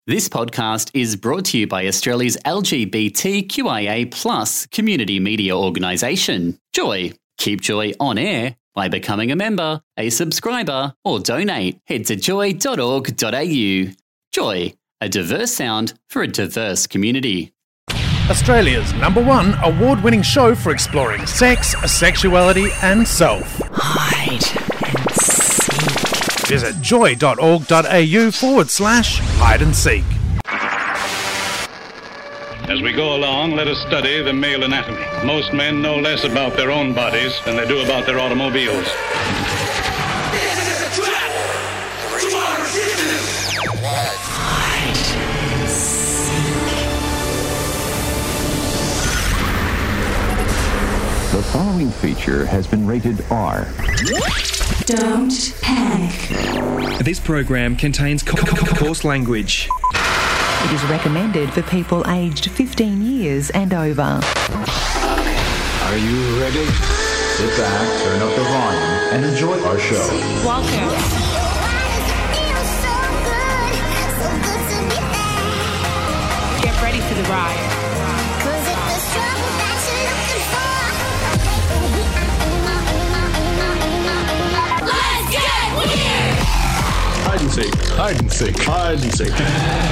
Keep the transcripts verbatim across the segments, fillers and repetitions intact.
This podcast is brought to you by Australia's L G B T Q I A plus community media organisation, Joy. Keep Joy on air by becoming a member, a subscriber, or donate. Head to joy dot org dot a u. Joy, a diverse sound for a diverse community. Australia's number one award-winning show for exploring sex, sexuality and self. Hide and seek. Visit joy dot org dot a u forward slash hide and seek. As we go along, let us study the male anatomy. Most men know less about their own bodies than they do about their automobiles. Hide and seek. The following feature has been rated R. Don't panic. This program contains co- co- coarse language. It is recommended for people aged fifteen years and over. Are you ready? Sit back, turn up the volume, and enjoy our show. Welcome. Get ready for the ride. Hide and seek, hide and seek, hide and seek.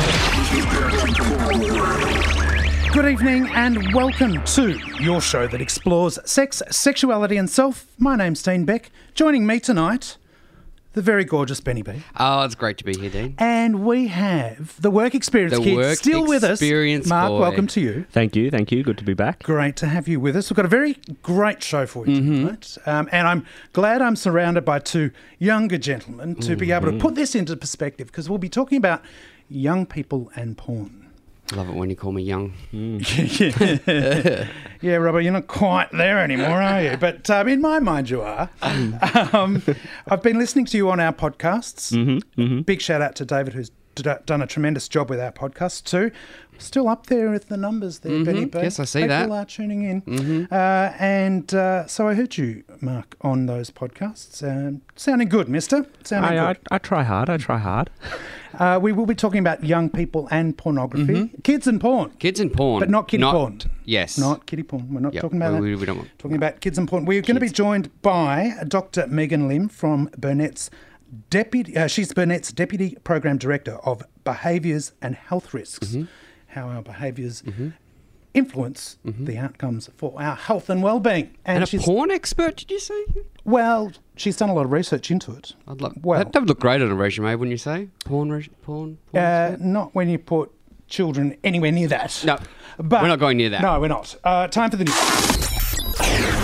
Good evening and welcome to your show that explores sex, sexuality and self. My name's Dean Beck. Joining me tonight, the very gorgeous Benny B. Oh, it's great to be here, Dean. And we have the Work Experience The Kid Work still with us. Experience Mark, boy. welcome to you. Thank you, thank you. Good to be back. Great to have you with us. We've got a very great show for you Mm-hmm. tonight. Um, and I'm glad I'm surrounded by two younger gentlemen to be able to put this into perspective, because we'll be talking about young people and porn. I love it when you call me young. yeah, yeah, Robert, you're not quite there anymore, are you? But um, in my mind, you are. Um, I've been listening to you on our podcasts. Mm-hmm, mm-hmm. Big shout out to David, who's d- done a tremendous job with our podcasts too. Still up there with the numbers there, Mhm. Benny B. Yes, I see People that. are tuning in. Mhm. Uh, and uh, so I heard you, Mark, on those podcasts. Um, sounding good, mister. Sounding I, I, good. I try hard, I try hard. Uh, we will be talking about young people and pornography. Kids and porn. Kids and porn. But not kiddie porn. Yes. Not kiddie porn. We're not Yep, talking about that. we, we don't want. Talking about kids and porn. We're going to be joined by Doctor Megan Lim from Burnett's deputy. Uh, she's Burnett's deputy program director of behaviours and health risks. Mm-hmm. How our behaviours influence the outcomes for our health and well-being. And a she's porn expert, did you say? well, she's done a lot of research into it. I'd love. Well- that, that would look great on a resume, wouldn't you say? Porn, res- porn. porn Uh, expert? not when you put children anywhere near that. No, but we're not going near that. No, we're not. Uh, time for the news.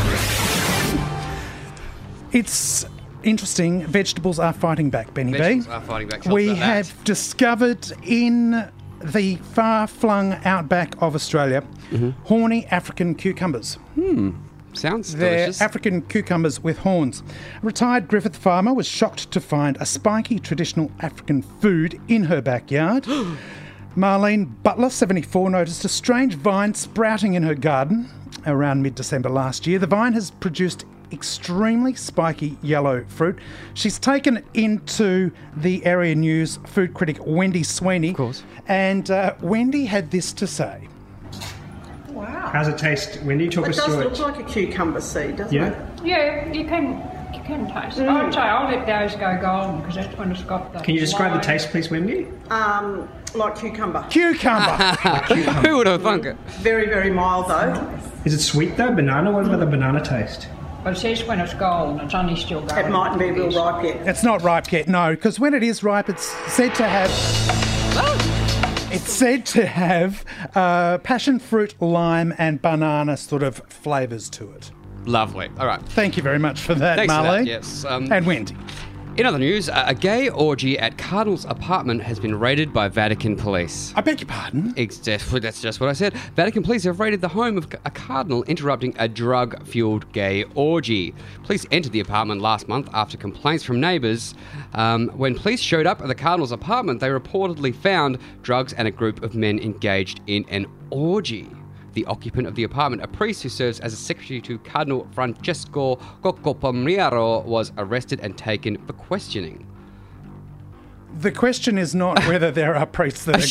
It's interesting. Vegetables are fighting back, Benny Vegetables B. are fighting back. Tell us We about that. have discovered in the far-flung outback of Australia horny African cucumbers. Sounds They're delicious. African cucumbers with horns. A retired Griffith farmer was shocked to find a spiky traditional African food in her backyard. Marlene Butler, seventy-four, noticed a strange vine sprouting in her garden around mid-December last year. The vine has produced extremely spiky yellow fruit. She's taken it into the Area News food critic Wendy Sweeney. Of course. And uh, Wendy had this to say. Wow. How's it taste, Wendy? Talk It us does through look it. like a cucumber seed, doesn't Yeah? it? Yeah, you can you can taste it. I'd say I'll let those go golden because that's when it's got the. Can you describe the line. taste, please, Wendy? Um, like cucumber. Cucumber! Who would have thunk it? Very, very mild though. Is it sweet though? Banana? What about the banana taste? But it says when it's golden, it's only still golden. It mightn't be real ripe yet. It's not ripe yet, no, because when it is ripe, it's said to have. It's said to have uh, passion fruit, lime, and banana sort of flavours to it. Lovely. All right. Thank you very much for that, Thanks for Marley. that, yes. Um, And Wendy. In other news, a a gay orgy at Cardinal's apartment has been raided by Vatican police. I beg your pardon? Ex- That's just what I said. Vatican police have raided the home of a cardinal interrupting a drug-fueled gay orgy. Police entered the apartment last month after complaints from neighbours. Um, when police showed up at the cardinal's apartment, they reportedly found drugs and a group of men engaged in an orgy. The occupant of the apartment, a priest who serves as a secretary to Cardinal Francesco Coccopomriero, was arrested and taken for questioning. The question is not whether there are priests that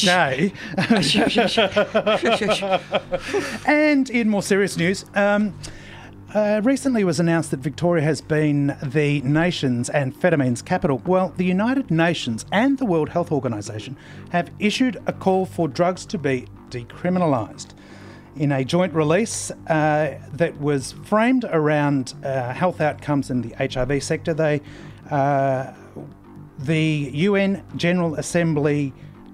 are gay. And in more serious news, um, uh, recently it was announced that Victoria has been the nation's amphetamines capital. Well, the United Nations and the World Health Organization have issued a call for drugs to be decriminalised. In a joint release uh, that was framed around uh, health outcomes in the H I V sector, they, uh, the U N General Assembly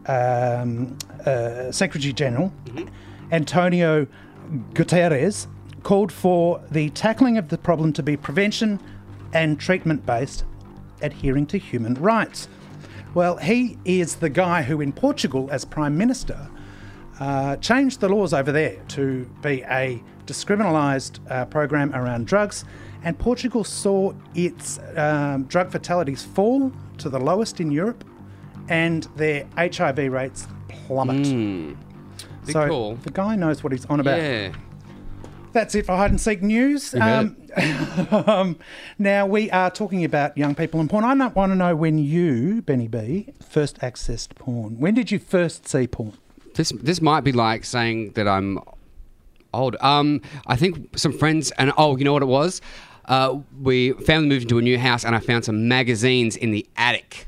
um, uh, Secretary General, mm-hmm. Antonio Guterres, called for the tackling of the problem to be prevention and treatment-based, adhering to human rights. Well, he is the guy who in Portugal, as Prime Minister, Uh, changed the laws over there to be a discriminalised uh, program around drugs, and Portugal saw its um, drug fatalities fall to the lowest in Europe, and their H I V rates plummet. Mm. So cool. The guy knows what he's on about. Yeah. That's it for Hide and Seek News. Um, um, now, we are talking about young people and porn. I want to know when you, Benny B, first accessed porn. When did you first see porn? This this might be like saying that I'm old. Um, I think some friends and oh, you know what it was? Uh, we family moved into a new house and I found some magazines in the attic.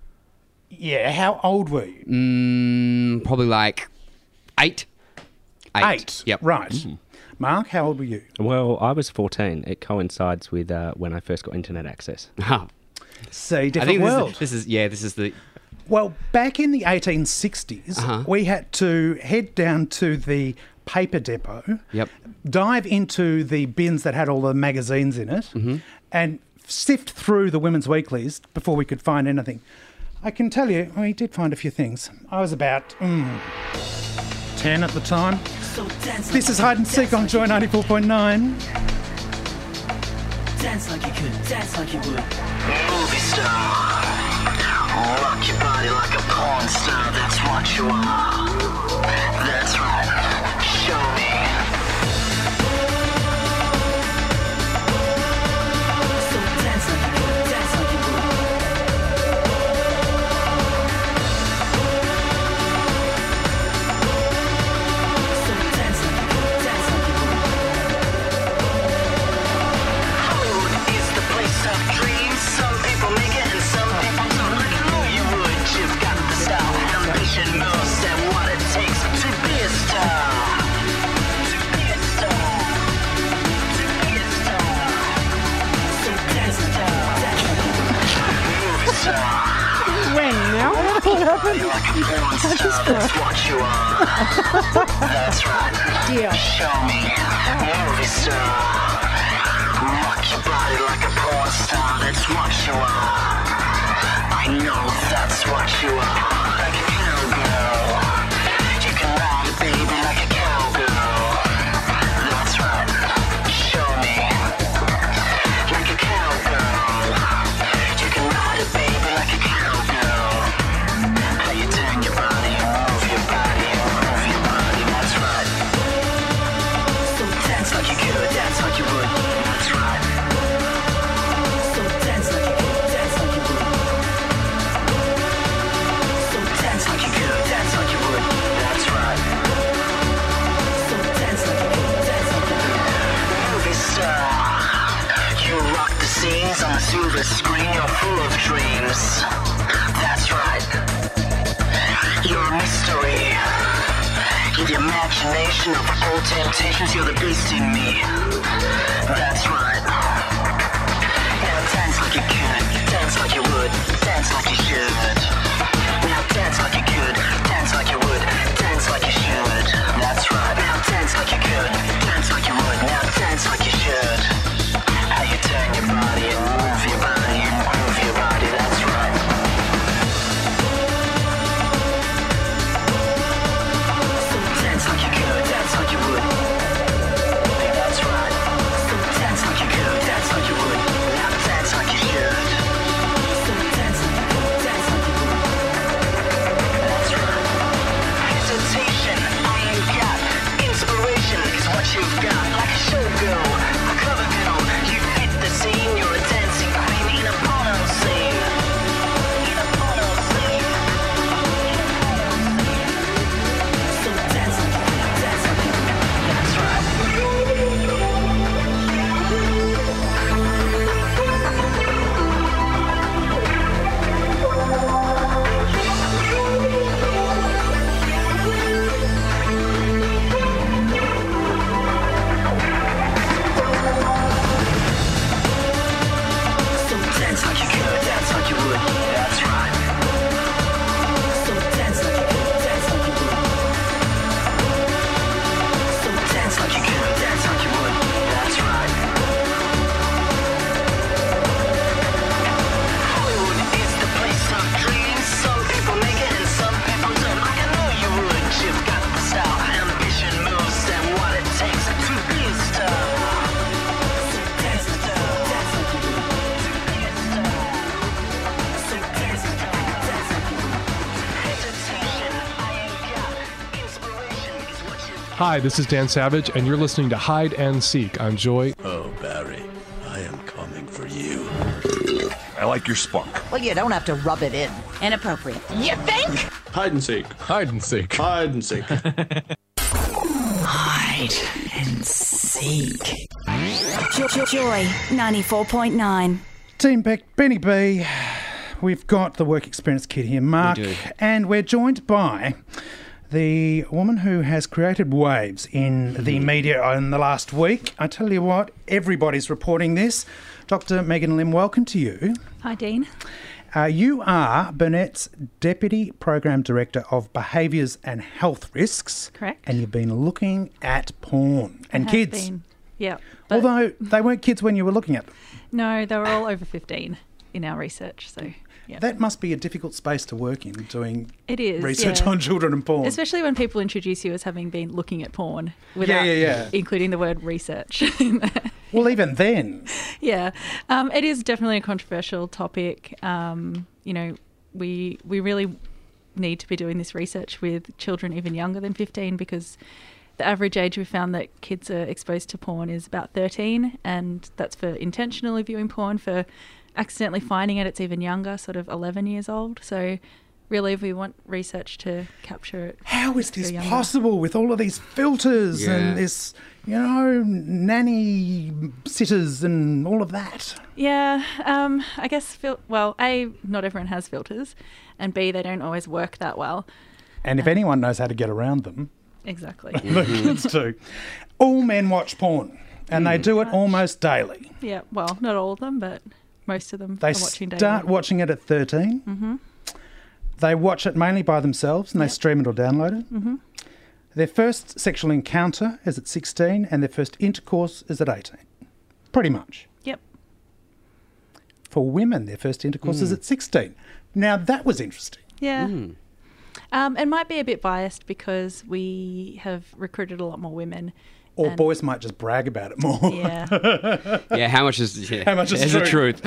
Yeah, how old were you? Mm, probably like eight. Eight. Eight. Yep. Right. Mm. Mark, how old were you? Well, I was fourteen. It coincides with uh, when I first got internet access. See, different I think world. This is, this is yeah. This is the. Well, back in the eighteen sixties, Uh-huh. we had to head down to the paper depot, Yep. dive into the bins that had all the magazines in it, Mm-hmm. and sift through the women's weeklies before we could find anything. I can tell you, we did find a few things. I was about mm, ten at the time. This is Hide and Seek on Joy ninety-four point nine. Dance like you could, dance like you would. Movie star. Rock your body like a porn star, that's what you are. That's right. Show me. So dance like you could, dance like you would. So dance like you could, dance like you would. Hollywood is the place of dreams. Some people make it and some people don't. You've got the style, ambition, knows and what it takes to be a star. To be a star. To be a star. So dance, dance, movie star. When now? What happened? Like a porn star, that's what you are. That's right. Dear. Show me, movie star. Rock your body like a porn star, that's what you are. I know that's what you are. Like a cowgirl. You can ride it, baby, like a cowgirl. That's right. Show me. Like a cowgirl. You can ride it, baby, like a cowgirl. How you turn your body and move your body and move your body. That's right. So dance like you could, dance like you would. That's right. So dance like you could, dance like you would. Dance like you could, dance like you would. That's right. So dance like you could, dance like you would. Movie star. You rock the scenes on the silver screen. You're full of dreams. That's right. You're a mystery. You're the imagination of all temptations. You're the beast in me. That's right. Now dance like you could, dance like you would, dance like you should. Now dance like you could, dance like you would, dance like you should. That's right. Now dance like you could, dance like you would. Now dance like you should. How you turn your body and move your body and move your body. That's right. So dance like you could, dance like you would. That's right. So dance like you could, dance like you would. Now dance like you should. So dance like you could, dance like you would. Hi, this is Dan Savage, and you're listening to Hide and Seek on Joy. Oh, Barry, I am coming for you. I like your spunk. Well, you don't have to rub it in. Inappropriate. You think? Hide and Seek. Hide and Seek. Hide and seek. Hide and seek. Joy, Joy ninety-four point nine. Team Beck, Benny B. We've got the work experience kid here, Mark, We do. and we're joined by the woman who has created waves in the media in the last week. I tell you what, everybody's reporting this. Doctor Megan Lim, welcome to you. Hi, Dean. Uh, you are Burnett's Deputy Program Director of Behaviours and Health Risks. Correct. And you've been looking at porn and I have kids. been. Yeah. Although they weren't kids when you were looking at them. No, they were all over fifteen in our research, so... Yeah. That must be a difficult space to work in, doing It is, research yeah. on children and porn. Especially when people introduce you as having been looking at porn without yeah, yeah. including the word research. Well, even then. Yeah, um, it is definitely a controversial topic. Um, you know, we we really need to be doing this research with children even younger than fifteen, because the average age we found that kids are exposed to porn is about thirteen, and that's for intentionally viewing porn. For accidentally finding it, it's even younger, sort of eleven years old. So really, if we want research to capture it. How is this possible with all of these filters Yeah. and this, you know, nanny sitters and all of that? Yeah, um, I guess, fil- well, A, not everyone has filters, and B, they don't always work that well. And if anyone knows how to get around them, Exactly. the kids do. All men watch porn, and they do it almost daily. Yeah, well, not all of them, but most of them They are watching daily. start watching it at thirteen. Mm-hmm. They watch it mainly by themselves, and they stream it or download it. Mm-hmm. Their first sexual encounter is at sixteen, and their first intercourse is at eighteen. Pretty much. Yep. For women, their first intercourse is Mm. at sixteen. Now, that was interesting. Yeah. Um, it might be a bit biased because we have recruited a lot more women. Or and- boys might just brag about it more. Yeah. Yeah, how much is yeah, How much is is true? the truth?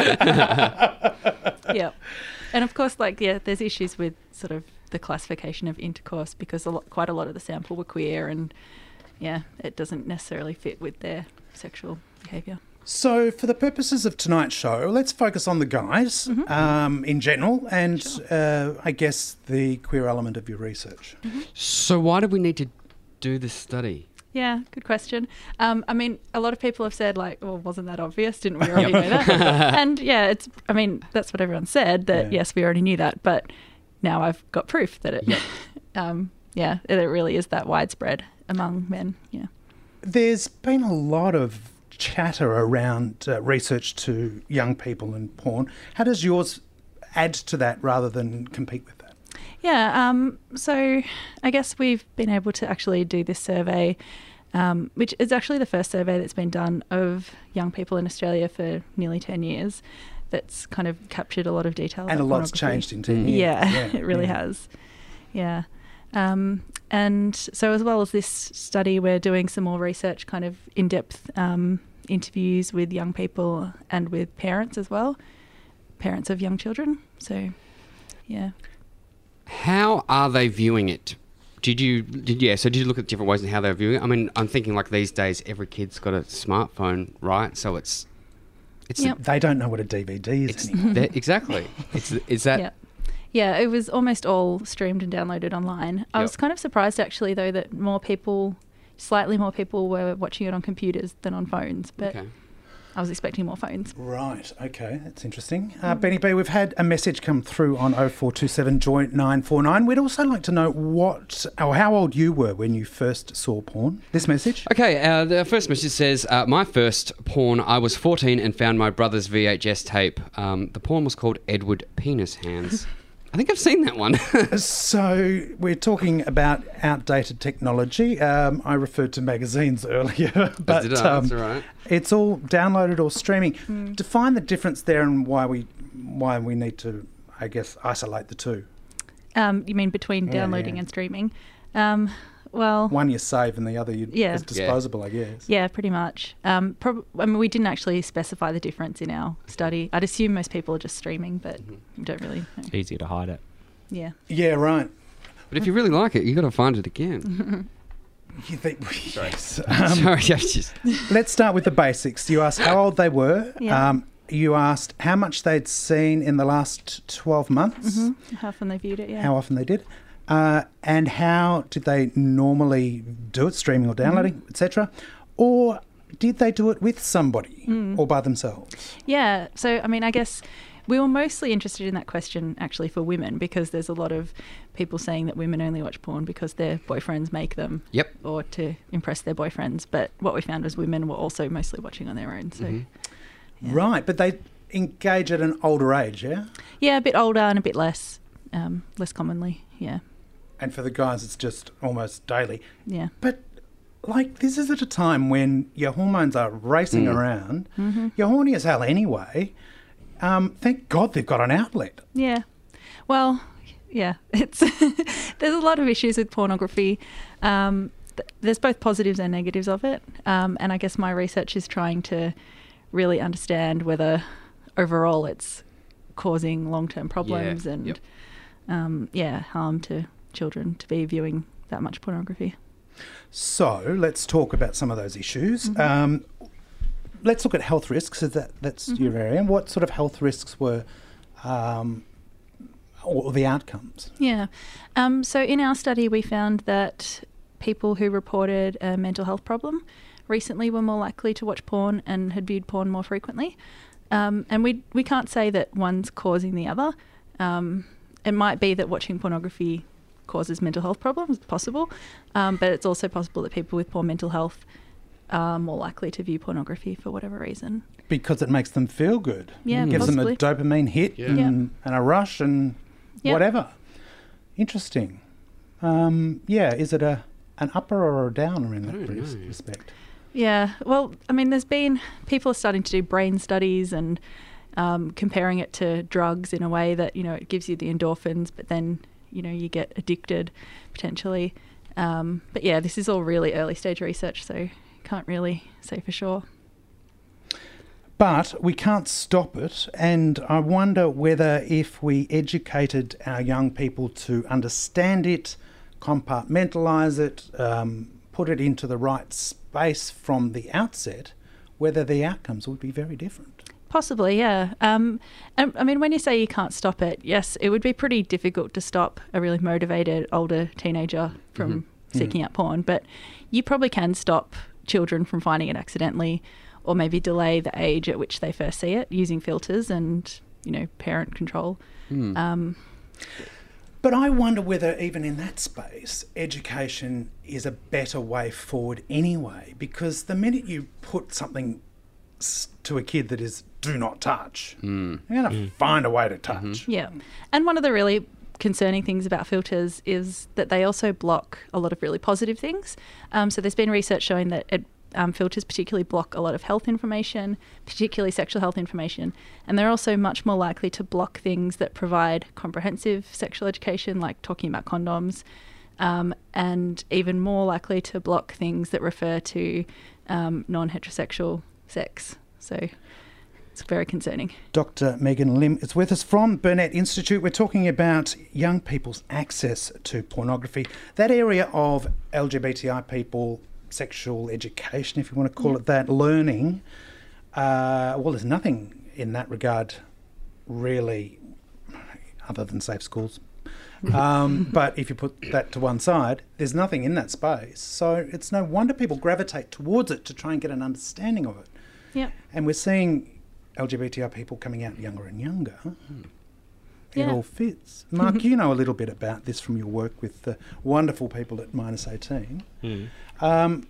Yeah. And of course, like, yeah, there's issues with sort of the classification of intercourse because a lot, quite a lot of the sample were queer, and yeah, it doesn't necessarily fit with their sexual behaviour. So, for the purposes of tonight's show, let's focus on the guys um, in general and uh, I guess the queer element of your research. So why do we need to do this study? Yeah, good question. Um, I mean, a lot of people have said, like, well, wasn't that obvious? Didn't we already know that? And yeah, it's, I mean, that's what everyone said, that Yeah. yes, we already knew that, but now I've got proof that it, um, yeah, it really is that widespread among men, yeah. There's been a lot of chatter around uh, research to young people and porn. How does yours add to that rather than compete with that? Yeah, um, so I guess we've been able to actually do this survey, um, which is actually the first survey that's been done of young people in Australia for nearly ten years. That's kind of captured a lot of detail. And about a lot's pornography. changed in ten years. Yeah, Yeah, it really yeah. has. Yeah. Um, and so as well as this study, we're doing some more research, kind of in-depth um, interviews with young people and with parents as well, parents of young children. So, yeah. How are they viewing it? Did you, did yeah, so did you look at different ways in how they're viewing it? I mean, I'm thinking like these days every kid's got a smartphone, right? So it's... it's Yep. They don't know what a D V D is anymore. that, exactly. It's, is that... Yeah. Yeah, it was almost all streamed and downloaded online. I Yep. was kind of surprised actually though that more people, slightly more people were watching it on computers than on phones, but Okay. I was expecting more phones. Right, okay, that's interesting. Uh, Benny B, we've had a message come through on oh four two seven joy nine four nine. We'd also like to know what, or how old you were when you first saw porn. This message? Okay, uh, the first message says, uh, my first porn, I was fourteen and found my brother's V H S tape. Um, the porn was called Edward Penis Hands. I think I've seen that one. So we're talking about outdated technology. Um, I referred to magazines earlier, but did I, um, that's all right. it's all downloaded or streaming. Define the difference there and why we why we need to, I guess, isolate the two. Um, you mean between Yeah, downloading yeah. and streaming? Um, well, One you save and the other you, Yeah. is disposable, I guess. yeah, pretty much. Um, prob- I mean, we didn't actually specify the difference in our study. I'd assume most people are just streaming, but we don't really know. It's easier to hide it. Yeah. Yeah, right. But if you really like it, you've got to find it again. You think, yes. Sorry, I just... Let's start with the basics. You asked how old they were. Yeah. Um, you asked how much they'd seen in the last twelve months, Mm-hmm. How often they viewed it, yeah. how often they did, uh, and how did they normally do it, streaming or downloading, Mm-hmm. et cetera, or did they do it with somebody Mm. or by themselves? Yeah. So, I mean, I guess we were mostly interested in that question actually for women, because there's a lot of people saying that women only watch porn because their boyfriends make them. Yep. Or to impress their boyfriends. But what we found was women were also mostly watching on their own. So, Mm-hmm. Right, but they engage at an older age, yeah? yeah, a bit older and a bit less, um, less commonly, yeah. And for the guys, it's just almost daily. Yeah. But, like, this is at a time when your hormones are racing Mm. around. Mm-hmm. You're horny as hell anyway. Um, thank God they've got an outlet. Yeah. Well, yeah, it's there's a lot of issues with pornography. Um, th- there's both positives and negatives of it. Um, and I guess my research is trying to really understand whether overall it's causing long-term problems Yeah. and, Yep. um, yeah, harm to children to be viewing that much pornography. So let's talk about some of those issues. Mm-hmm. Um, let's look at health risks. Is that that's Mm-hmm. your area? What sort of health risks were, um, or the outcomes? Yeah. Um, so in our study, we found that people who reported a mental health problem recently were more likely to watch porn and had viewed porn more frequently. Um, and we we can't say that one's causing the other. Um, it might be that watching pornography causes mental health problems, it's possible, um, but it's also possible that people with poor mental health are more likely to view pornography for whatever reason. Because it makes them feel good. Yeah, Gives possibly. them a dopamine hit Yeah. and, Yeah. and a rush and Yeah. whatever. Interesting. Um, yeah, is it a an upper or a downer in that res- respect? Yeah, well, I mean, there's been people are starting to do brain studies and um, comparing it to drugs in a way that, you know, it gives you the endorphins, but then, you know, you get addicted potentially. Um, but yeah, this is all really early stage research, so can't really say for sure. But we can't stop it, and I wonder whether if we educated our young people to understand it, compartmentalise it, um, put it into the right space from the outset, whether the outcomes would be very different. Possibly, yeah. Um, and, I mean, when you say you can't stop it, yes, it would be pretty difficult to stop a really motivated older teenager from Mm-hmm. seeking Mm. out porn, but you probably can stop children from finding it accidentally, or maybe delay the age at which they first see it using filters and, you know, parent control. Mm. Um, But I wonder whether even in that space, education is a better way forward anyway, because the minute you put something s- to a kid that is do not touch, Mm. you're going to find a way to touch. Mm-hmm. Yeah. And one of the really concerning things about filters is that they also block a lot of really positive things. Um, so there's been research showing that it, um, filters particularly block a lot of health information, particularly sexual health information. And they're also much more likely to block things that provide comprehensive sexual education, like talking about condoms, um, and even more likely to block things that refer to um, non-heterosexual sex. So it's very concerning. Doctor Megan Lim is with us from Burnett Institute. We're talking about young people's access to pornography, that area of L G B T I people, sexual education, if you want to call Yeah. it that, learning. Uh, well, there's nothing in that regard really, other than safe schools. Um, but if you put that to one side, there's nothing in that space. So it's no wonder people gravitate towards it to try and get an understanding of it. Yeah. And we're seeing L G B T I people coming out younger and younger. It Yeah. all fits. Mark, you know a little bit about this from your work with the wonderful people at minus eighteen. Mm. Um,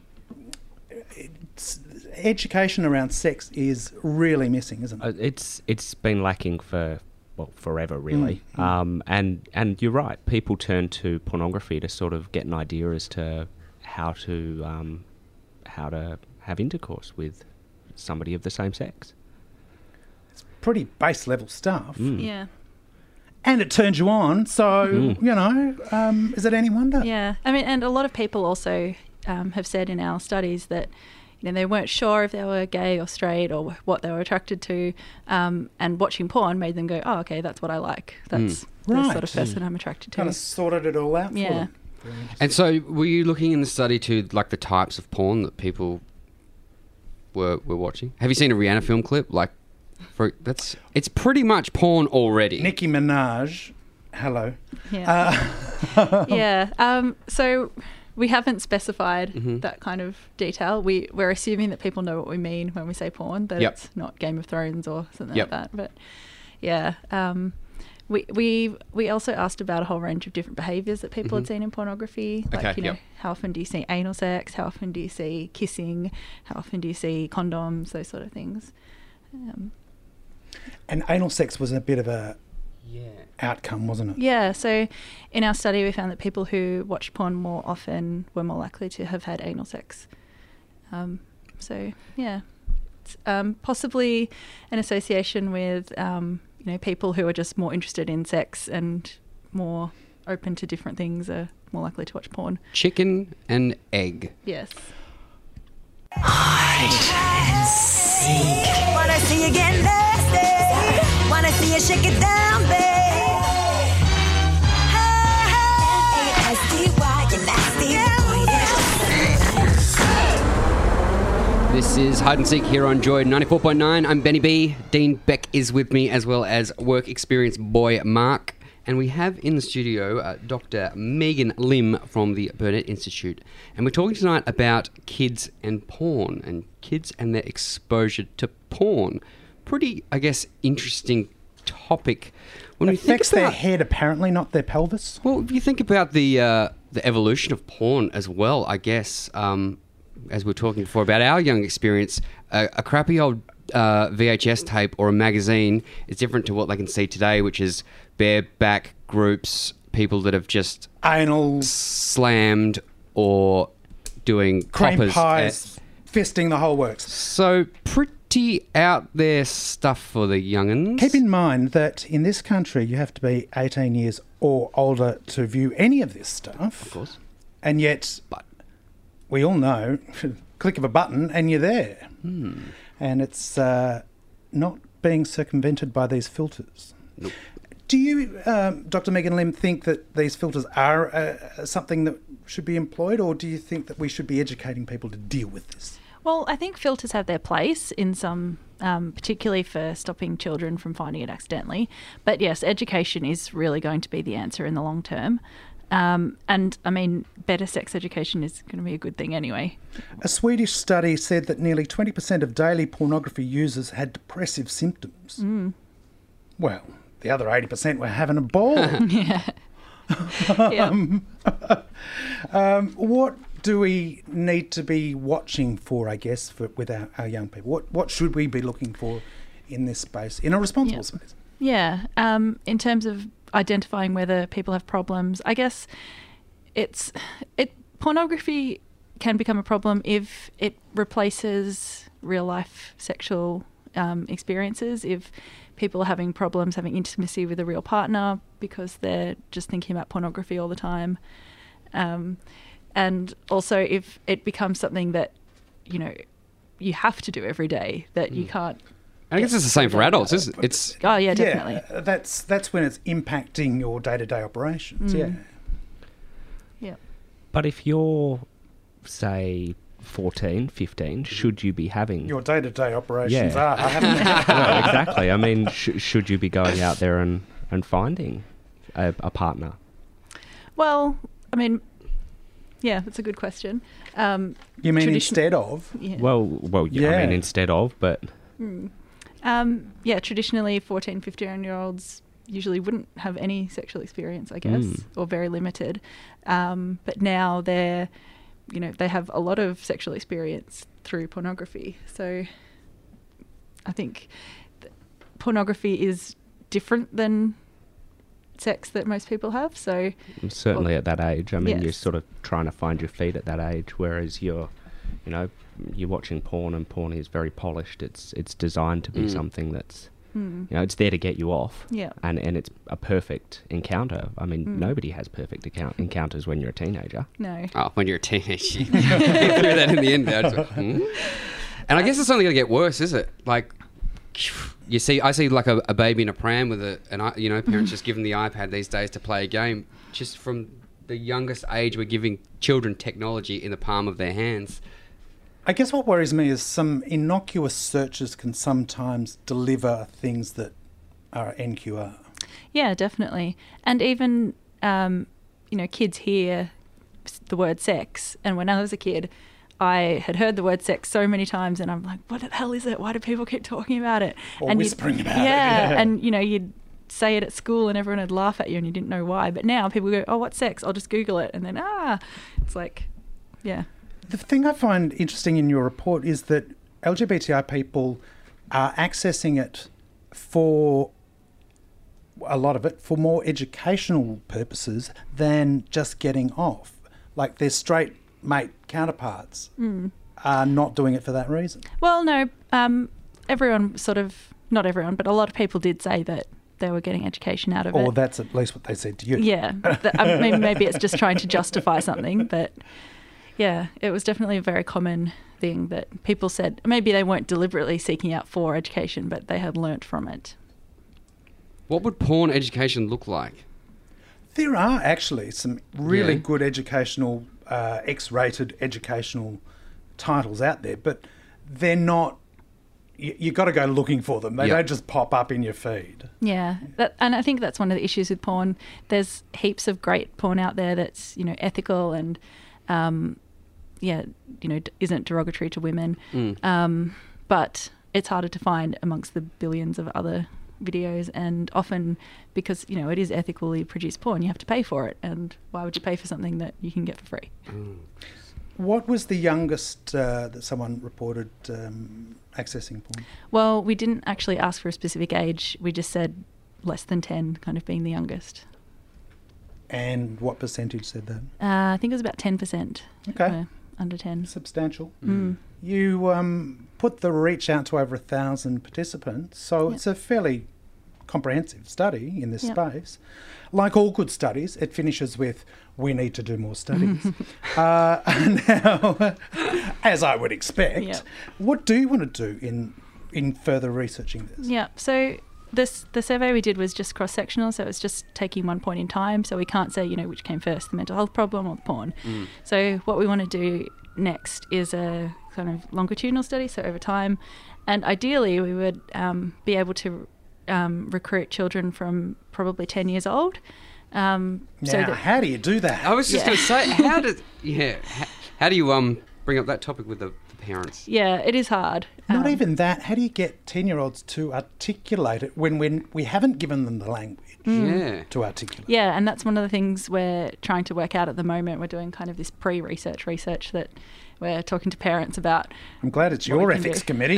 it's, education around sex is really missing, isn't it? Uh, It's it's been lacking for well forever, really. Mm, mm. Um, and and you're right. People turn to pornography to sort of get an idea as to how to um, how to have intercourse with somebody of the same sex. Pretty base level stuff. Mm. Yeah. And it turns you on, so, Mm. you know, um, is it any wonder? Yeah, I mean, and a lot of people also um, have said in our studies that, you know, they weren't sure if they were gay or straight or what they were attracted to, um, and watching porn made them go, oh, okay, that's what I like. That's Mm. the Right. sort of person I'm attracted to. Kind of sorted it all out Yeah. for them. Very interesting. And so, were you looking in the study to like the types of porn that people were were watching? Have you seen a Rihanna film clip? Like, for that's it's pretty much porn already. Nicki Minaj, hello. Yeah. Uh, yeah. Um, so we haven't specified Mhm. that kind of detail. We we're assuming that people know what we mean when we say porn. That Yep. it's not Game of Thrones or something Yep. like that. But yeah. Um, we we we also asked about a whole range of different behaviours that people Mhm. had seen in pornography. Like Okay, you know, yep. how often do you see anal sex? How often do you see kissing? How often do you see condoms? Those sort of things. Um, and anal sex was a bit of a yeah. outcome, wasn't it? Yeah, so in our study we found that people who watched porn more often were more likely to have had anal sex. Um, so, yeah, it's, um, possibly an association with, um, you know, people who are just more interested in sex and more open to different things are more likely to watch porn. Chicken and egg. Yes. Wanna see you get nasty. Wanna see you shake it down, babe. N A S T Y, you nasty. This is Hide and Seek here on Joy ninety-four point nine. I'm Benny B. Dean Beck is with me, as well as work experience boy Mark. And we have in the studio uh, Doctor Megan Lim from the Burnett Institute. And we're talking tonight about kids and porn, and kids and their exposure to porn. Pretty, I guess, interesting topic. When It we think affects their about, head, apparently, not their pelvis. well, if you think about the uh, the evolution of porn as well, I guess, um, as we were talking before about our young experience, uh, a crappy old uh, V H S tape or a magazine is different to what they can see today, which is bareback groups, people that have just Anal, slammed or doing cream coppers pies, fisting the whole works. So pretty out there stuff for the young'uns. Keep in mind that in this country you have to be eighteen years or older to view any of this stuff. Of course. And yet, but we all know, click of a button and you're there. Hmm. And it's uh, not being circumvented by these filters. Nope. Do you, um, Doctor Megan Lim, think that these filters are uh, something that should be employed, or do you think that we should be educating people to deal with this? Well, I think filters have their place in some, um, particularly for stopping children from finding it accidentally. But yes, education is really going to be the answer in the long term. Um, and I mean, better sex education is going to be a good thing anyway. A Swedish study said that nearly twenty percent of daily pornography users had depressive symptoms. Mm. Well, the other eighty percent were having a ball. Yeah. um, um, what do we need to be watching for, I guess, for, with our, our young people? What what should we be looking for in this space, in a responsible Yeah. space? Yeah. Um, in terms of identifying whether people have problems, I guess it's it pornography can become a problem if it replaces real life sexual um, experiences. If people are having problems having intimacy with a real partner because they're just thinking about pornography all the time. Um, and also if it becomes something that, you know, you have to do every day, that you can't. I guess it's the same for adults, isn't it? It's Oh, yeah, definitely. Yeah, that's that's when it's impacting your day-to-day operations. Mm. Yeah. Yeah. But if you're, say, fourteen, fifteen, should you be having... Your day-to-day operations Yeah. are. I haven't. Well, exactly. I mean, sh- should you be going out there and, and finding a, a partner? Well, I mean, yeah, that's a good question. Um, You mean tradition- instead of? Yeah. Well, well, yeah. I Yeah. mean, instead of, but... Hmm. Um, yeah, traditionally fourteen, fifteen-year-olds usually wouldn't have any sexual experience, I guess, Mm. or very limited. Um, but now they're, you know, they have a lot of sexual experience through pornography. So I think th- pornography is different than sex that most people have. So Certainly well, at that age. I mean, yes. you're sort of trying to find your feet at that age, whereas you're, you know, you're watching porn, and porn is very polished. It's it's designed to be Mm. something that's, Mm. you know, it's there to get you off. Yeah. And and it's a perfect encounter. I mean, Mm. nobody has perfect account- encounters when you're a teenager. No. Oh, when you're a teenager. You threw that in the end there. It's like, hmm? And I guess it's only going to get worse, is it? Like, you see, I see like a, a baby in a pram with a, an, i- you know, parents just give them the iPad these days to play a game, just from the youngest age we're giving children technology in the palm of their hands. I guess what worries me is some innocuous searches can sometimes deliver things that are N Q R. Yeah, definitely. And even, um, you know, kids hear the word sex. And when I was a kid, I had heard the word sex so many times and I'm like, what the hell is it? Why do people keep talking about it? Or and whispering about yeah, it. Yeah. And, you know, you'd say it at school and everyone would laugh at you and you didn't know why. But now people go, oh, what's sex? I'll just Google it. And then, ah, it's like, yeah. The thing I find interesting in your report is that L G B T I people are accessing it for, a lot of it, for more educational purposes than just getting off. Like their straight mate counterparts Mm. are not doing it for that reason. Well, no, um, everyone sort of, not everyone, but a lot of people did say that they were getting education out of it. Or that's at least what they said to you. Yeah. Th- I mean, maybe it's just trying to justify something, but yeah, it was definitely a very common thing that people said. Maybe they weren't deliberately seeking out for education, but they had learnt from it. What would porn education look like? There are actually some really Yeah. good educational, uh, X-rated educational titles out there, but they're not, you, you got to go looking for them. They Yeah. don't just pop up in your feed. Yeah, that, and I think that's one of the issues with porn. There's heaps of great porn out there that's, you know, ethical and, um, yeah, you know, d- isn't derogatory to women. Mm. Um, but it's harder to find amongst the billions of other videos, and often because, you know, it is ethically produced porn, you have to pay for it. And why would you pay for something that you can get for free? Mm. What was the youngest uh, that someone reported um, accessing porn? Well, we didn't actually ask for a specific age. We just said less than ten kind of being the youngest. And what percentage said that? Uh, I think it was about ten percent. Okay. Under ten. Substantial. Mm. You um, put the reach out to over a thousand participants, so Yep. it's a fairly comprehensive study in this Yep. space. Like all good studies, it finishes with, we need to do more studies. uh, now, as I would expect, Yep. what do you want to do in in further researching this? Yeah. So this the survey we did was just cross sectional, so it's just taking one point in time. So we can't say, you know, which came first, the mental health problem or the porn. Mm. So what we want to do next is a kind of longitudinal study, so over time, and ideally we would um, be able to um, recruit children from probably ten years old. Um, Now, so that, how do you do that? I was just Yeah. going to say, how does yeah, how, how do you um bring up that topic with the, the parents? yeah, it is hard. Not Um, even that. How do you get ten-year-olds to articulate it when, when we haven't given them the language Yeah. to articulate? Yeah, and that's one of the things we're trying to work out at the moment. We're doing kind of this pre-research research that we're talking to parents about. I'm glad it's what your we can ethics do. committee.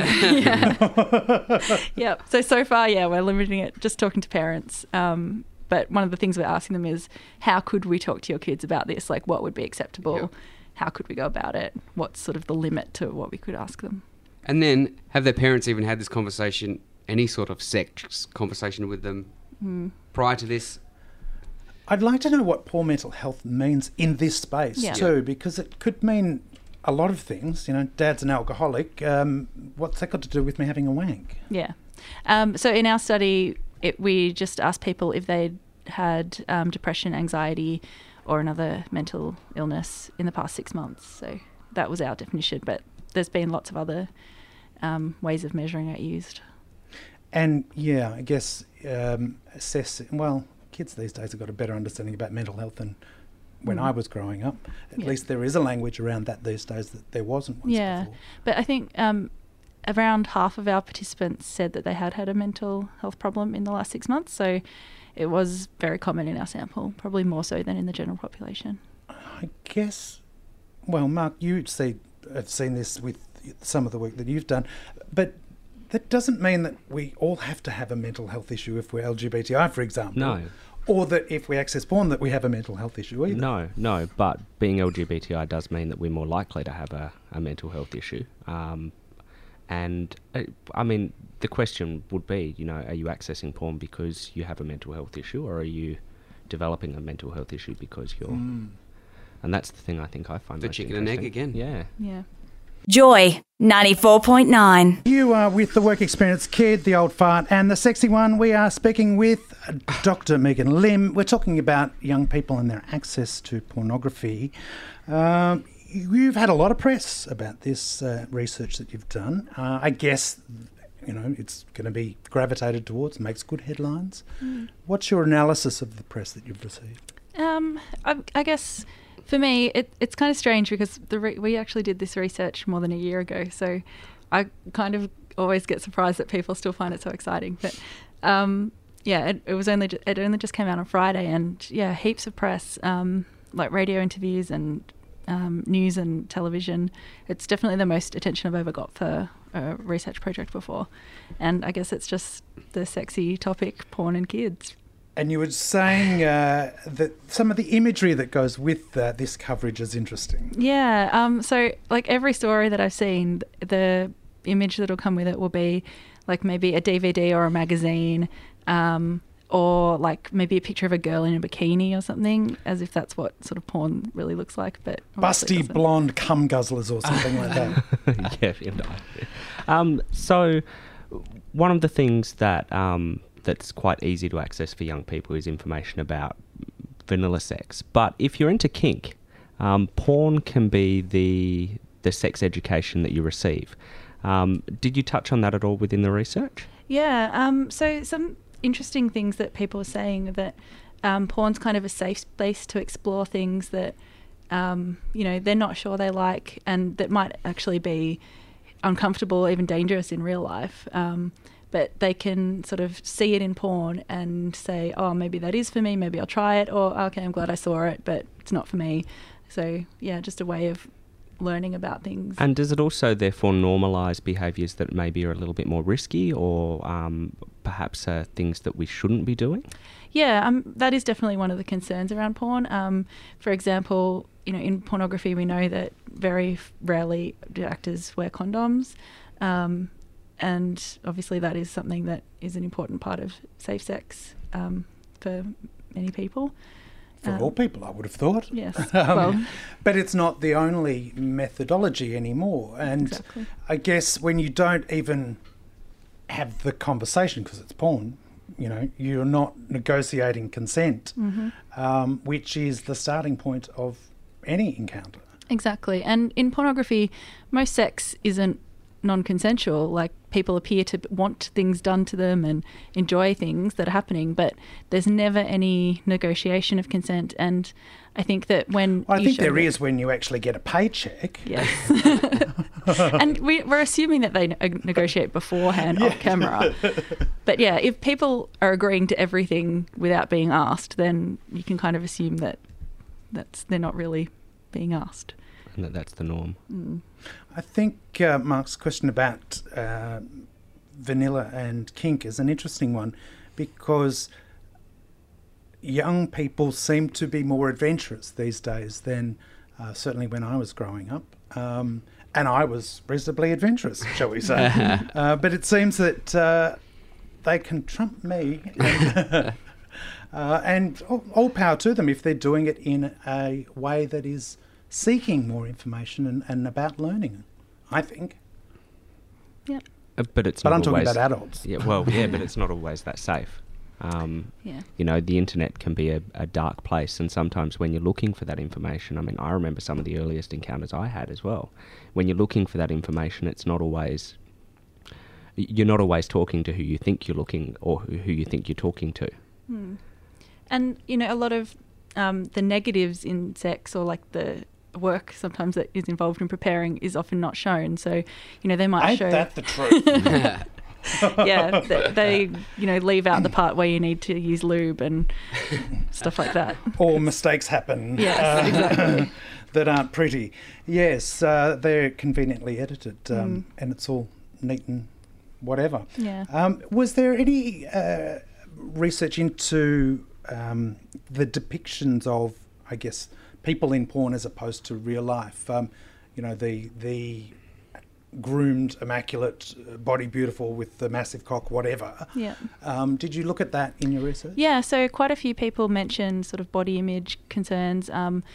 Yeah. So so far, yeah, we're limiting it just talking to parents. Um, but one of the things we're asking them is, how could we talk to your kids about this? Like, what would be acceptable? Yep. How could we go about it? What's sort of the limit to what we could ask them? And then have their parents even had this conversation, any sort of sex conversation with them Mm. prior to this? I'd like to know what poor mental health means in this space Yeah. too, because it could mean a lot of things. You know, Dad's an alcoholic. Um, what's that got to do with me having a wank? Yeah. Um, so in our study, it, we just asked people if they'd had um, depression, anxiety, or another mental illness in the past six months. So that was our definition, but there's been lots of other um, ways of measuring it used. And yeah, I guess um, assess. Well, kids these days have got a better understanding about mental health than when Mm. I was growing up. At Yeah. least there is a language around that these days that there wasn't once Yeah, before. but I think um, around half of our participants said that they had had a mental health problem in the last six months. So it was very common in our sample, probably more so than in the general population. I guess. Well, Mark, you see, have seen this with some of the work that you've done, but that doesn't mean that we all have to have a mental health issue if we're L G B T I, for example. No. Or that if we access porn that we have a mental health issue either. No, no, but being L G B T I does mean that we're more likely to have a, a mental health issue. Um, and, uh, I mean, the question would be, you know, are you accessing porn because you have a mental health issue, or are you developing a mental health issue because you're... Mm. And that's the thing I think I find The most chicken and egg interesting. again. Yeah. Yeah. Joy ninety-four point nine. You are with the Work Experience Kid, the old fart, and the sexy one. We are speaking with Doctor Megan Lim. We're talking about young people and their access to pornography. Um, you've had a lot of press about this uh, research that you've done. Uh, I guess, you know, it's going to be gravitated towards, makes good headlines. Mm. What's your analysis of the press that you've received? Um, I, I guess... For me, it, it's kind of strange because the re- we actually did this research more than a year ago, so I kind of always get surprised that people still find it so exciting. But um, yeah, it, it was only ju- it only just came out on Friday, and yeah, heaps of press, um, like radio interviews and um, news and television. It's definitely the most attention I've ever got for a research project before, and I guess it's just the sexy topic, porn and kids. And you were saying uh, that some of the imagery that goes with uh, this coverage is interesting. Yeah. Um, so, like every story that I've seen, the image that'll come with it will be like maybe a D V D or a magazine, um, or like maybe a picture of a girl in a bikini or something, as if that's what sort of porn really looks like. But busty blonde cum guzzlers or something like that. Yeah, you know. Um, so, one of the things that... Um, that's quite easy to access for young people is information about vanilla sex. But if you're into kink, um, porn can be the the sex education that you receive. Um, did you touch on that at all within the research? Yeah. Um, so some interesting things that people are saying that um, porn's kind of a safe space to explore things that um, you know they're not sure they like, and that might actually be uncomfortable, even dangerous in real life. Um, But they can sort of see it in porn and say, oh, maybe that is for me, maybe I'll try it, or, okay, I'm glad I saw it, but it's not for me. So, yeah, just a way of learning about things. And does it also, therefore, normalise behaviours that maybe are a little bit more risky, or um, perhaps uh, things that we shouldn't be doing? Yeah, um, that is definitely one of the concerns around porn. Um, for example, you know, in pornography, we know that very rarely do actors wear condoms. Um And obviously that is something that is an important part of safe sex um, for many people. For um, all people, I would have thought. Yes. um, well, but it's not the only methodology anymore. And exactly. I guess when you don't even have the conversation, because it's porn, you know, you're not negotiating consent, mm-hmm. um, which is the starting point of any encounter. Exactly. And in pornography, most sex isn't non-consensual. Like, people appear to want things done to them and enjoy things that are happening, but there's never any negotiation of consent. And I think that when well, I you think show there that, is when you actually get a paycheck. Yes. And we, we're assuming that they ne- negotiate beforehand Yeah. off camera. But yeah, if people are agreeing to everything without being asked, then you can kind of assume that that's they're not really being asked. And that that's the norm. Mm. I think uh, Mark's question about uh, vanilla and kink is an interesting one, because young people seem to be more adventurous these days than uh, certainly when I was growing up. Um, and I was reasonably adventurous, shall we say. uh, but it seems that uh, they can trump me. And, uh, and all, all power to them if they're doing it in a way that is seeking more information and, and about learning, I think. Yeah. Uh, but it's but not I'm talking always, about adults. Yeah, well, yeah, but it's not always that safe. Um, yeah. You know, the internet can be a, a dark place, and sometimes when you're looking for that information, I mean, I remember some of the earliest encounters I had as well. When you're looking for that information, it's not always... You're not always talking to who you think you're looking, or who, who you think you're talking to. Hmm. And, you know, a lot of um, the negatives in sex, or like the work sometimes that is involved in preparing, is often not shown. So, you know, they might Ain't show... that the truth? Yeah, they, they, you know, leave out the part where you need to use lube and stuff like that. Or mistakes happen. Yes, uh, exactly. that aren't pretty. Yes, uh, they're conveniently edited, um, Mm. and it's all neat and whatever. Yeah. Um, was there any uh, research into um, the depictions of, I guess, people in porn as opposed to real life? Um, you know, the the groomed, immaculate, body beautiful with the massive cock, whatever. Yeah. Um, did you look at that in your research? Yeah, so quite a few people mentioned sort of body image concerns. Um,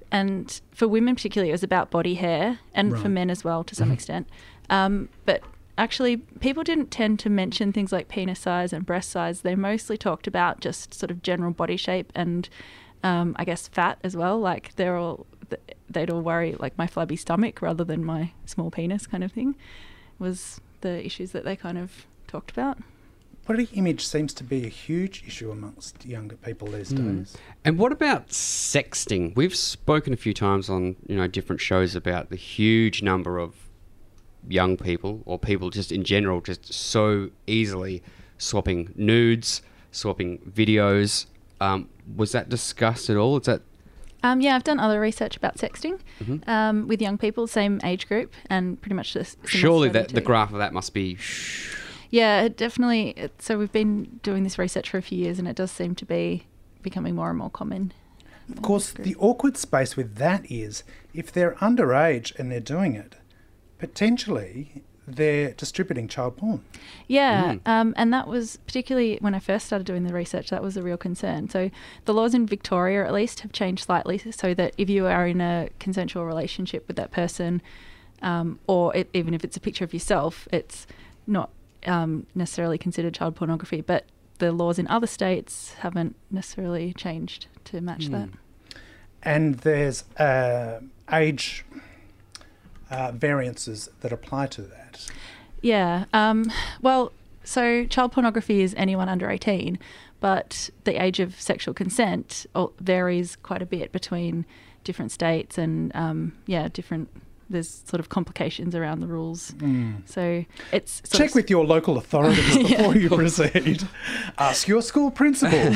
and for women particularly, it was about body hair, and Right. for men as well to some extent. Um, but actually, people didn't tend to mention things like penis size and breast size. They mostly talked about just sort of general body shape and, um, I guess, fat as well. Like they're all, they'd all worry like my flabby stomach rather than my small penis kind of thing was the issues that they kind of talked about. Body image seems to be a huge issue amongst younger people these Mm. days. And what about sexting? We've spoken a few times on, you know, different shows about the huge number of young people or people just in general just so easily swapping nudes, swapping videos. Um, was that discussed at all? Is that Um, yeah, I've done other research about sexting Mhm. um, with young people, same age group, and pretty much this. surely that the graph of that must be Yeah, it definitely. It, so we've been doing this research for a few years, and it does seem to be becoming more and more common. Of course, the awkward space with that is if they're underage and they're doing it, potentially they're distributing child porn. Yeah, Mm. um, and that was particularly when I first started doing the research, that was a real concern. So the laws in Victoria, at least, have changed slightly so that if you are in a consensual relationship with that person, um, or it, even if it's a picture of yourself, it's not um, necessarily considered child pornography. But the laws in other states haven't necessarily changed to match Mm. that. And there's uh, age uh, variances that apply to that. Yeah. Um, well, so child pornography is anyone under eighteen, but the age of sexual consent al- varies quite a bit between different states and, um, yeah, different... There's sort of complications around the rules. Mm. So it's... sort Check of- with your local authorities before Yeah. you proceed. Ask your school principal.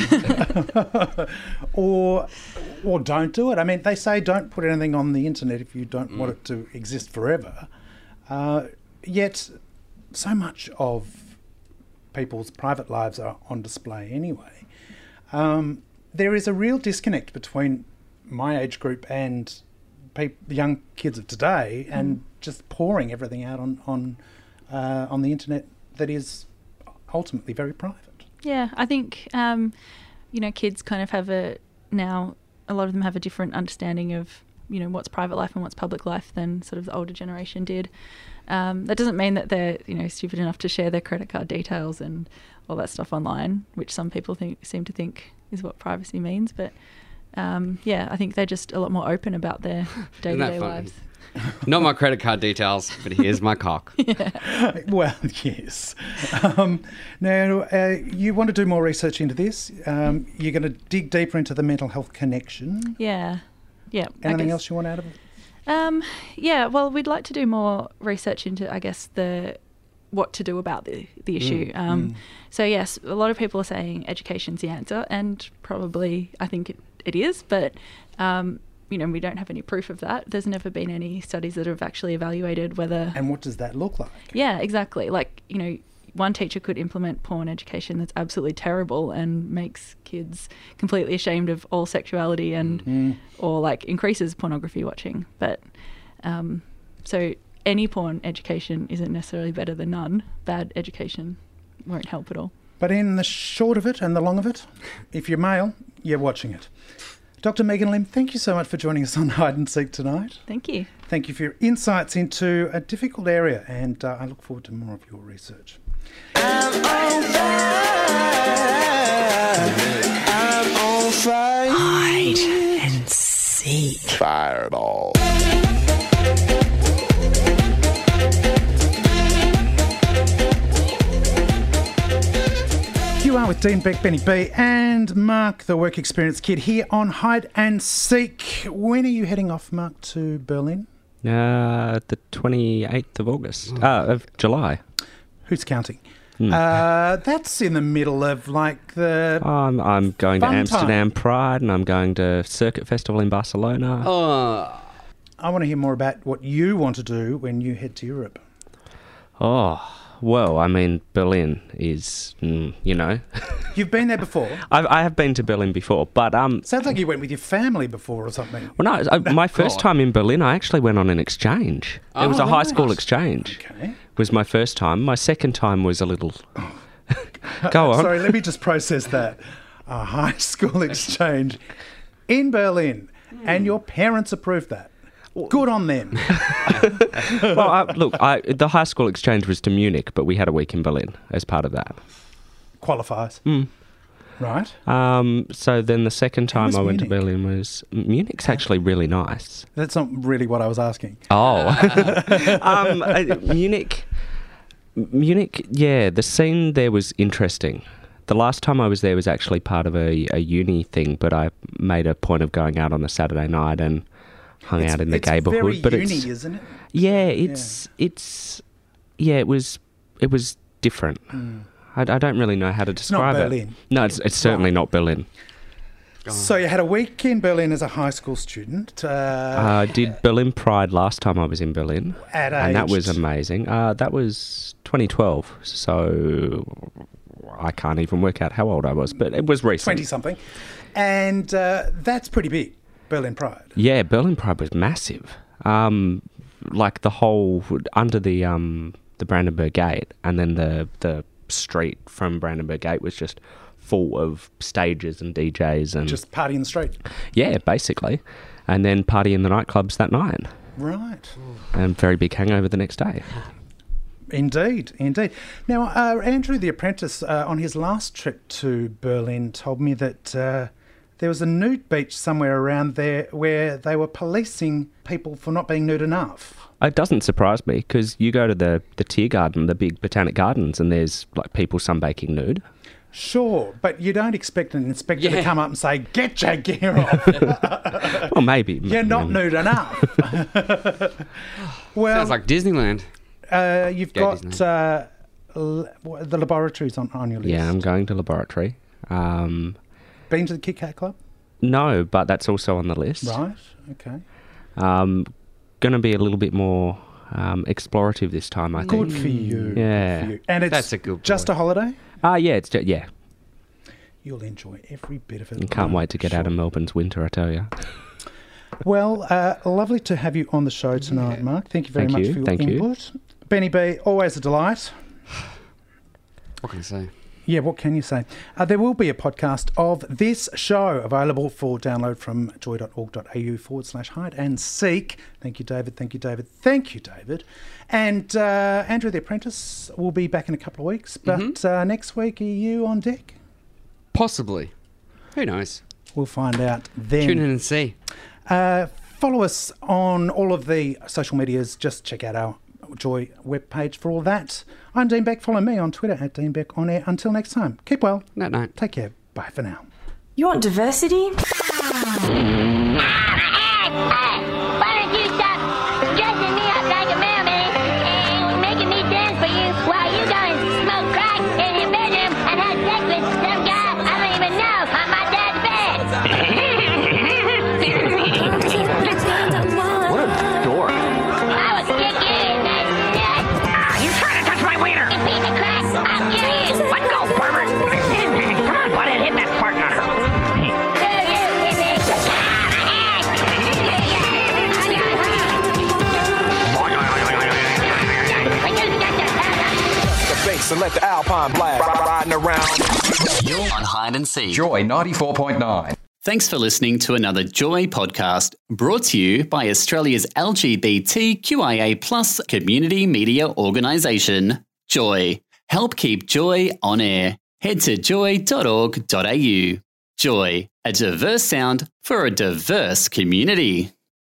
or or don't do it. I mean, they say don't put anything on the internet if you don't Mm. want it to exist forever. Uh, yet so much of people's private lives are on display anyway. Um, there is a real disconnect between my age group and peop young kids of today, and Mm. just pouring everything out on on uh, on the internet that is ultimately very private. Yeah, I think, um, you know, kids kind of have a... Now, a lot of them have a different understanding of, you know, what's private life and what's public life than sort of the older generation did. Um, that doesn't mean that they're, you know, stupid enough to share their credit card details and all that stuff online, which some people think seem to think is what privacy means. But um, yeah, I think they're just a lot more open about their Isn't that day-to-day funny? lives. Not my credit card details, but here's my cock. Well, yes. Um, now, uh, you want to do more research into this. Um, you're going to dig deeper into the mental health connection. Yeah, yeah. I Anything guess- else you want out of it? Um, yeah, well, we'd like to do more research into, I guess, the what to do about the, the issue. Mm, Um, mm. So, yes, a lot of people are saying education's the answer, and probably I think it, it is, but, um, you know, we don't have any proof of that. There's never been any studies that have actually evaluated whether... And what does that look like? Yeah, exactly. Like, you know, one teacher could implement porn education that's absolutely terrible and makes kids completely ashamed of all sexuality and Mm. or like increases pornography watching. But um, so any porn education isn't necessarily better than none. Bad education won't help at all. But in the short of it and the long of it, if you're male, you're watching it. Doctor Megan Lim, thank you so much for joining us on Hide and Seek tonight. Thank you. Thank you for your insights into a difficult area, and uh, I look forward to more of your research. I'm on fire. Hide and seek. Fireball. You are with Dean Beck, Benny B, and Mark, the work experience kid, here on Hide and Seek. When are you heading off, Mark, to Berlin? Uh, the twenty-eighth of August. Uh, of July. Who's counting? Hmm. Uh, that's in the middle of like the. I'm, I'm going to Fun Amsterdam Pride, and I'm going to Circuit Festival in Barcelona. Oh. I want to hear more about what you want to do when you head to Europe. Oh, well, I mean, Berlin is, mm, you know. You've been there before? I've, I have been to Berlin before, but... um. Sounds like you went with your family before or something. Well, no, I, my first God. time in Berlin, I actually went on an exchange. It was Oh, a high right. school exchange. Okay. Was my first time. My second time was a little... Go on. Sorry, let me just process that. A high school exchange in Berlin. and your parents approved that. Good on them. Well, I, look, I, the high school exchange was to Munich, but we had a week in Berlin as part of that. Qualifies. Mm. Right. Um, so then the second How time was I went Munich? to Berlin was... Munich's actually really nice. That's not really what I was asking. Oh. um, uh, Munich... Munich, yeah, the scene there was interesting. The last time I was there was actually part of a, a uni thing, but I made a point of going out on a Saturday night and hung It's- out in the it's neighbourhood. very But uni, it's, isn't it? Yeah, it's it's yeah, it was it was different. Mm. I, I don't really know how to not describe it. Berlin. No, it's, it's certainly not Berlin. So you had a week in Berlin as a high school student. Uh, I did Berlin Pride last time I was in Berlin, At and that was aged? amazing. Uh, that was twenty twelve, so I can't even work out how old I was, but it was recent. twenty-something. And uh, that's pretty big, Berlin Pride. Yeah, Berlin Pride was massive. Um, like the whole under the um, the Brandenburg Gate, and then the the street from Brandenburg Gate was just full of stages and D Js and Just party in the street. yeah, basically, and then party in the nightclubs that night, Right. and very big hangover the next day. Indeed, indeed. Now, uh, Andrew the Apprentice, uh, on his last trip to Berlin, told me that uh, there was a nude beach somewhere around there where they were policing people for not being nude enough. It doesn't surprise me because you go to the the Tiergarten, the big botanic gardens, and there's like people sunbaking nude. Sure, but you don't expect an inspector to Yeah. come up and say, "Get your gear off." Well, maybe You're not nude enough. Well, Sounds like Disneyland. Uh, you've Go got Disney. uh, l- what- the laboratories on, on your list. Yeah, I'm going to laboratory. Um, Been to the Kit Kat Club? no, but that's also on the list. Right, okay. Um, going to be a little bit more um, explorative this time, I Good think. for you. Yeah. Good for you. And it's That's a good just boy. a holiday? Ah, yeah, it's just, yeah. You'll enjoy every bit of it. I can't wait to get out of Melbourne's winter, I tell you. Well, uh, lovely to have you on the show tonight, Mark. Thank you very Thank much you, for your thank you. input. Benny B, always a delight. What can I say? Yeah, what can you say? Uh, there will be a podcast of this show available for download from joy.org.au forward slash hide and seek. Thank you, David. Thank you, David. Thank you, David. And uh, Andrew the Apprentice will be back in a couple of weeks. But Mm-hmm. uh, next week, are you on deck? Possibly. Who knows? We'll find out then. Tune in and see. Uh, follow us on all of the social medias. Just check out our Joy webpage for all that. I'm Dean Beck. Follow me on Twitter at Dean Beck on air. Until next time, keep well. Night night. Take care. Bye for now. You want diversity? Why don't you stop dressing me up like a mermaid and making me dance for you while you go and smoke crack in your bedroom and have sex with some guy I don't even know on my dad's bed? What a dork. I will kick you in the nuts. Ah, you trying to touch my wiener? You piece of crap, I'll kill you. Let go, pervert. Come on, butthead, hit that fart nutter. So let the Alpine blast riding around. You're on Hide and Seek. Joy ninety-four point nine. Thanks for listening to another Joy podcast brought to you by Australia's L G B T Q I A plus community media organisation, Joy. Help keep Joy on air. Head to joy dot org dot a u. Joy, a diverse sound for a diverse community.